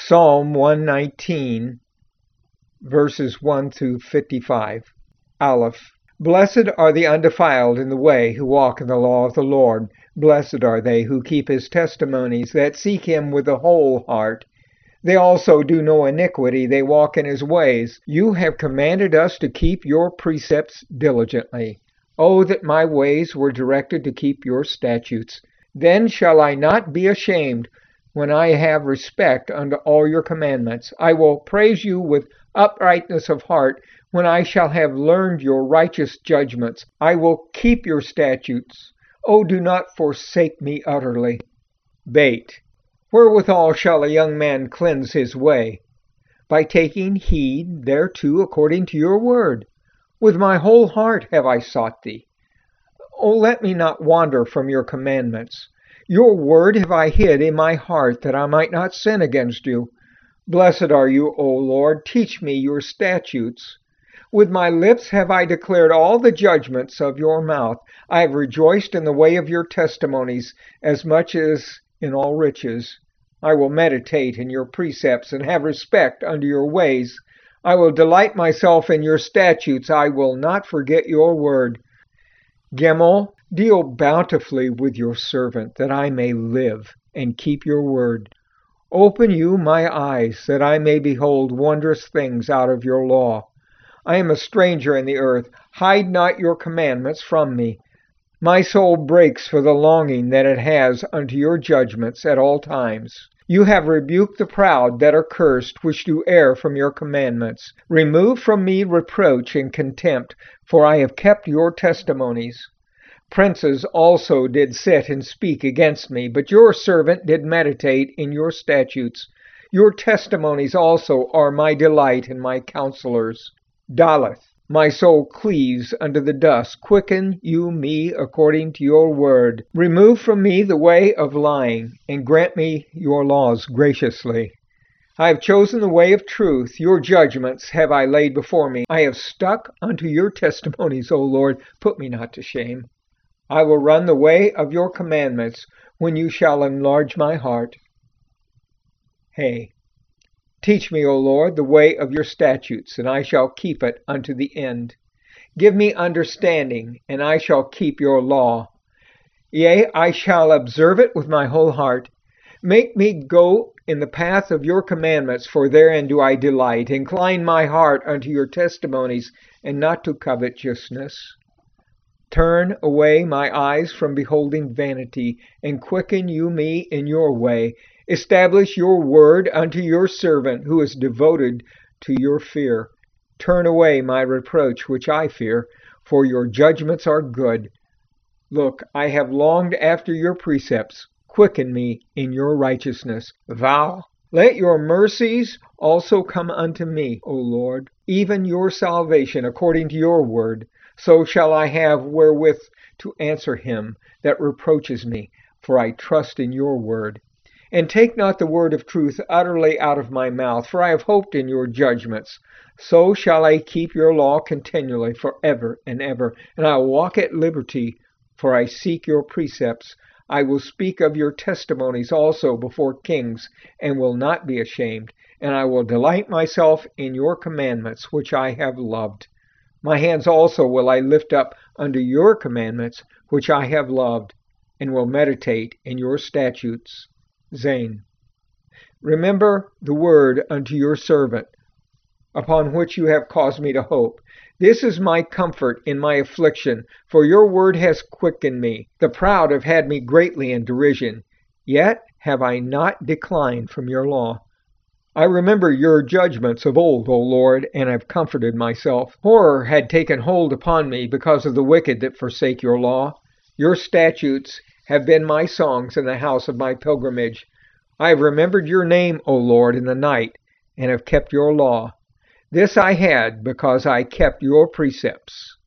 Psalm 119, verses 1 through 55. Aleph. Blessed are the undefiled in the way who walk in the law of the Lord. Blessed are they who keep his testimonies, that seek him with the whole heart. They also do no iniquity, they walk in his ways. You have commanded us to keep your precepts diligently. Oh, that my ways were directed to keep your statutes. Then shall I not be ashamed when I have respect unto all your commandments. I will praise you with uprightness of heart when I shall have learned your righteous judgments. I will keep your statutes. Oh, do not forsake me utterly. Bait. Wherewithal shall a young man cleanse his way? By taking heed thereto according to your word. With my whole heart have I sought thee. O let me not wander from your commandments. Your word have I hid in my heart, that I might not sin against you. Blessed are you, O Lord. Teach me your statutes. With my lips have I declared all the judgments of your mouth. I have rejoiced in the way of your testimonies, as much as in all riches. I will meditate in your precepts, and have respect unto your ways. I will delight myself in your statutes. I will not forget your word. Gimel. Deal bountifully with your servant, that I may live, and keep your word. Open you my eyes, that I may behold wondrous things out of your law. I am a stranger in the earth. Hide not your commandments from me. My soul breaks for the longing that it has unto your judgments at all times. You have rebuked the proud that are cursed, which do err from your commandments. Remove from me reproach and contempt, for I have kept your testimonies. Princes also did sit and speak against me, but your servant did meditate in your statutes. Your testimonies also are my delight and my counselors. Daleth. My soul cleaves unto the dust. Quicken you me according to your word. Remove from me the way of lying, and grant me your laws graciously. I have chosen the way of truth. Your judgments have I laid before me. I have stuck unto your testimonies, O Lord. Put me not to shame. I will run the way of your commandments when you shall enlarge my heart. Hey. Teach me, O Lord, the way of your statutes, and I shall keep it unto the end. Give me understanding, and I shall keep your law. Yea, I shall observe it with my whole heart. Make me go in the path of your commandments, for therein do I delight. Incline my heart unto your testimonies, and not to covetousness. Turn away my eyes from beholding vanity, and quicken you me in your way. Establish your word unto your servant, who is devoted to your fear. Turn away my reproach which I fear, for your judgments are good. Look, I have longed after your precepts. Quicken me in your righteousness. Let your mercies also come unto me, O Lord, even your salvation according to your word. So shall I have wherewith to answer him that reproaches me, for I trust in your word. And take not the word of truth utterly out of my mouth, for I have hoped in your judgments. So shall I keep your law continually forever and ever, and I will walk at liberty, for I seek your precepts. I will speak of your testimonies also before kings, and will not be ashamed, and I will delight myself in your commandments, which I have loved. My hands also will I lift up unto your commandments, which I have loved, and will meditate in your statutes. Zain. Remember the word unto your servant, upon which you have caused me to hope. This is my comfort in my affliction, for your word has quickened me. The proud have had me greatly in derision, yet have I not declined from your law. I remember your judgments of old, O Lord, and have comforted myself. Horror had taken hold upon me because of the wicked that forsake your law. Your statutes have been my songs in the house of my pilgrimage. I have remembered your name, O Lord, in the night, and have kept your law. This I had because I kept your precepts.